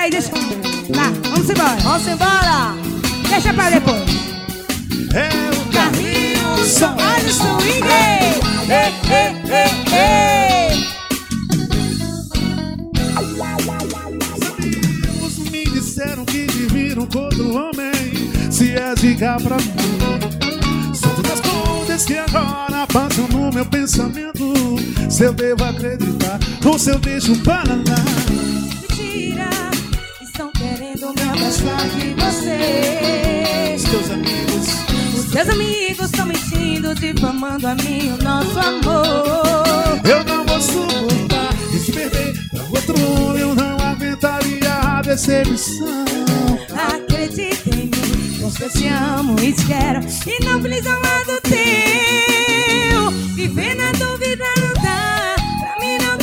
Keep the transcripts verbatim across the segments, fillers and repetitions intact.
aí, deixa. Tá, vamos embora. Vamos embora. Deixa pra depois. É o Carlinhos, Som, olha o swing. Ei, ei, ei, ei. amigos me disseram que te viram com outro homem. Se é dica pra mim, são todas coisas que agora passam no meu pensamento. Se eu devo acreditar ou se eu deixo para lá. Mentira, estão querendo me afastar de você. Os teus amigos, Os seus amigos estão mentindo, difamando a mim o nosso amor. eu não vou suportar e se perder pra outro homem. Eu não aguentaria a decepção. Acredite em mim, você te amo e te quero, e não feliz ao lado teu. Viver na dúvida não dá, pra mim não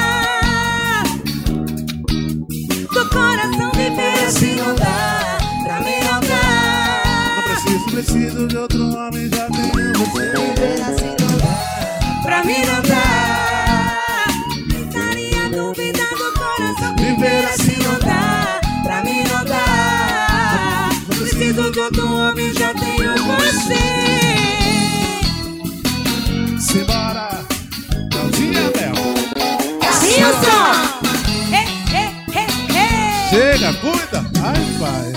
dá. Do coração viver assim não dá, pra mim não dá. Não preciso, preciso de outro homem, já tenho você. Viver assim não dá, pra mim não dá. Estaria dúvida do coração, viver assim não dá, pra mim não dá. Não preciso de outro homem, já tenho você. Simbora, Claudinha Bel. Wilson! Ei, ei, ei, ei. Chega, cuida. Ai, pai.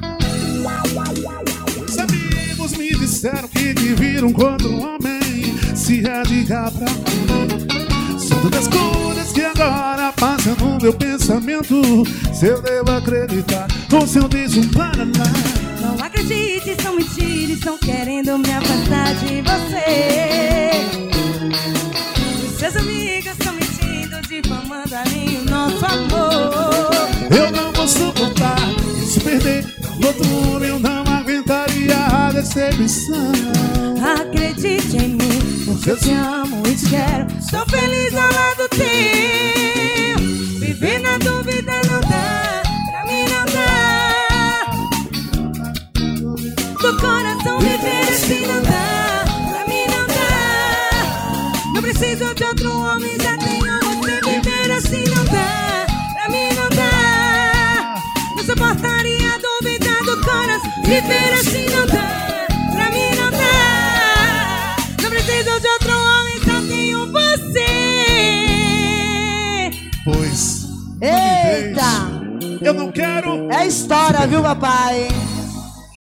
Os amigos me disseram que te viram com outro homem. Se é dica pra mim, são tantas coisas que agora passam no meu pensamento. Se eu devo acreditar ou se eu deixo para lá. Não acredite, são mentiras, estão querendo me afastar de você. Os seus amigos estão mentindo, difamando a mim o nosso amor. Eu não vou suportar e se perder pra outro homem. Eu não aguentaria a decepção. Acredite em mim, porque eu te amo e te quero, estou feliz ao lado teu. Viver na dúvida não dá, pra mim não dá. Do coração viver assim não dá, pra mim não dá. Não preciso de outro homem, já tenho você. Viver assim não dá, pra mim não dá. Não suportaria a dúvida do coração. Viver assim não dá, pra mim não dá. Não preciso de outro homem, só tenho você. Pois, Eita! eu não quero. É história, viu, papai?